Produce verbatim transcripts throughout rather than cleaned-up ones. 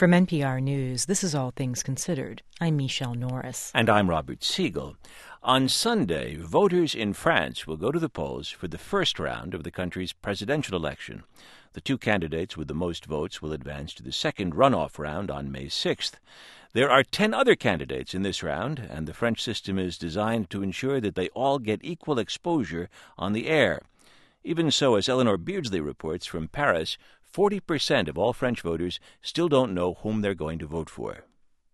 From N P R News, this is All Things Considered. I'm Michelle Norris. And I'm Robert Siegel. On Sunday, voters in France will go to the polls for the first round of the country's presidential election. The two candidates with the most votes will advance to the second runoff round on May sixth. There are ten other candidates in this round, and the French system is designed to ensure that they all get equal exposure on the air. Even so, as Eleanor Beardsley reports from Paris, forty percent of all French voters still don't know whom they're going to vote for.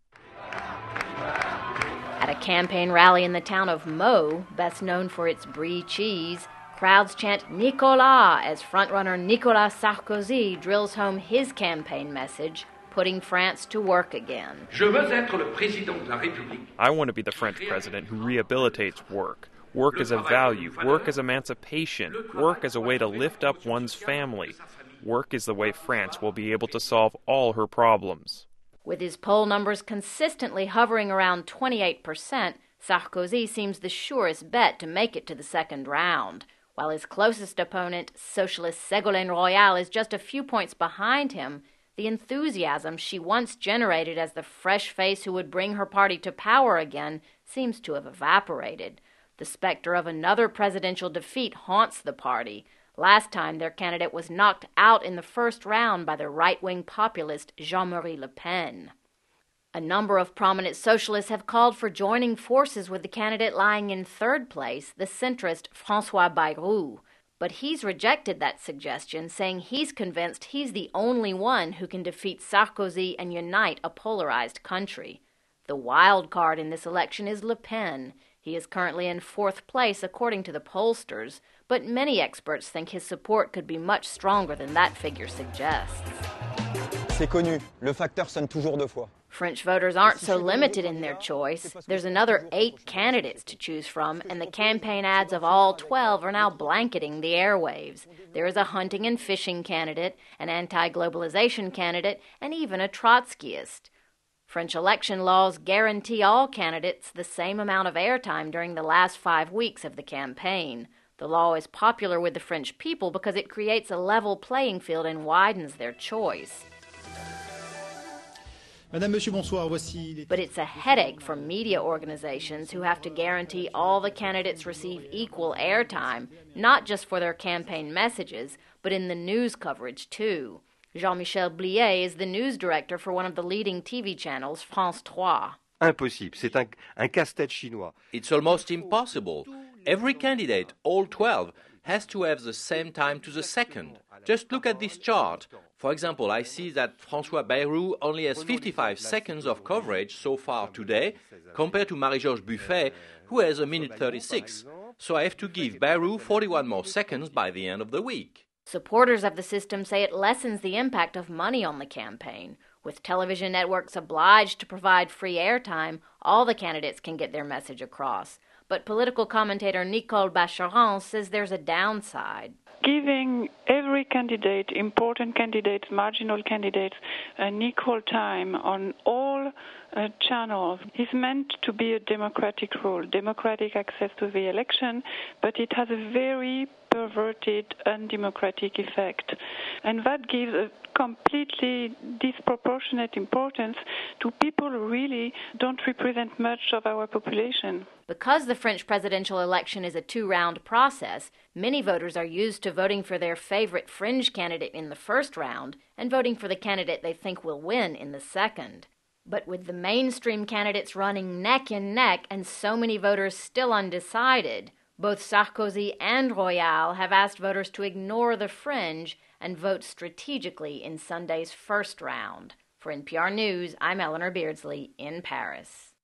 At a campaign rally in the town of Meaux, best known for its brie cheese, crowds chant Nicolas as frontrunner Nicolas Sarkozy drills home his campaign message, putting France to work again. Je veux être le président de la République. I want to be the French president who rehabilitates work. Work as a value, work as emancipation, work as a way to lift up one's family. Work is the way France will be able to solve all her problems. With his poll numbers consistently hovering around twenty-eight percent, Sarkozy seems the surest bet to make it to the second round. While his closest opponent, socialist Ségolène Royal, is just a few points behind him, the enthusiasm she once generated as the fresh face who would bring her party to power again seems to have evaporated. The specter of another presidential defeat haunts the party. Last time, their candidate was knocked out in the first round by the right-wing populist Jean-Marie Le Pen. A number of prominent socialists have called for joining forces with the candidate lying in third place, the centrist François Bayrou. But he's rejected that suggestion, saying he's convinced he's the only one who can defeat Sarkozy and unite a polarized country. The wild card in this election is Le Pen. He is currently in fourth place according to the pollsters, but many experts think his support could be much stronger than that figure suggests. C'est connu, le facteur sonne toujours deux fois. French voters aren't so limited in their choice. There's another eight candidates to choose from, and the campaign ads of all twelve are now blanketing the airwaves. There is a hunting and fishing candidate, an anti-globalization candidate, and even a Trotskyist. French election laws guarantee all candidates the same amount of airtime during the last five weeks of the campaign. The law is popular with the French people because it creates a level playing field and widens their choice. Madame, Monsieur, bonsoir. Voici... But it's a headache for media organizations who have to guarantee all the candidates receive equal airtime, not just for their campaign messages, but in the news coverage too. Jean-Michel Blier is the news director for one of the leading T V channels, France three. Impossible. C'est un, un casse-tête chinois. It's almost impossible. Every candidate, all twelve, has to have the same time to the second. Just look at this chart. For example, I see that François Bayrou only has fifty-five seconds of coverage so far today, compared to Marie-Georges Buffet, who has a minute thirty-six. So I have to give Bayrou forty-one more seconds by the end of the week. Supporters of the system say it lessens the impact of money on the campaign. With television networks obliged to provide free airtime, all the candidates can get their message across. But political commentator Nicole Bacharan says there's a downside. Giving every candidate, important candidates, marginal candidates, an equal time on all uh, channels is meant to be a democratic rule, democratic access to the election, but it has a very perverted, undemocratic effect. And that gives a completely disproportionate importance to people who really don't represent much of our population. Because the French presidential election is a two-round process, many voters are used to voting for their favorite fringe candidate in the first round and voting for the candidate they think will win in the second. But with the mainstream candidates running neck and neck and so many voters still undecided, both Sarkozy and Royal have asked voters to ignore the fringe and vote strategically in Sunday's first round. For N P R News, I'm Eleanor Beardsley in Paris.